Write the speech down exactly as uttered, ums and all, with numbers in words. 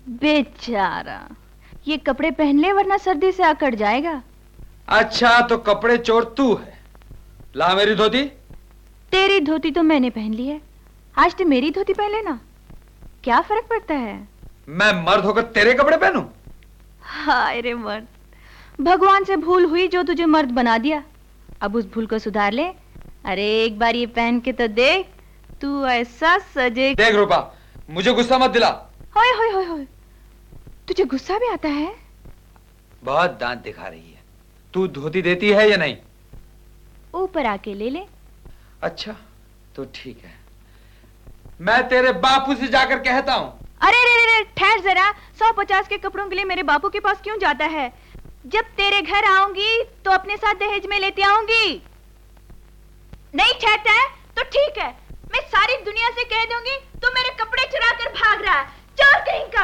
बेचारा, ये कपड़े पहन ले वरना सर्दी से आकड़ जाएगा। अच्छा तो कपड़े चोर तू है। ला मेरी धोती। तेरी धोती तो मैंने पहन ली है, आज तो मेरी धोती पहन लेना, क्या फर्क पड़ता है? मैं मर्द होकर तेरे कपड़े पहनूं? हाय रे मर्द, भगवान से भूल हुई जो तुझे मर्द बना दिया, अब उस भूल को सुधार ले। अरे एक बार ये पहन के तो देख, तू ऐसा सजे। देख रूपा, मुझे गुस्सा मत दिला। होय होय होय होय, तुझे गुस्सा भी आता है? बहुत दांत दिखा रही है। तू धोती देती है या नहीं? ऊपर आके ले ले। अच्छा तो ठीक है, मैं तेरे बापू से जाकर कहता हूँ। अरे रे रे रे, ठहर जरा, सौ पचास के कपड़ों के लिए मेरे बापू के पास क्यों जाता है? जब तेरे घर आऊंगी तो अपने साथ दहेज में लेती आऊंगी। नहीं ठहरता है तो ठीक है, मैं सारी दुनिया से कह दूंगी तू मेरे कपड़े चुरा कर भाग रहा है, चोर कहीं का।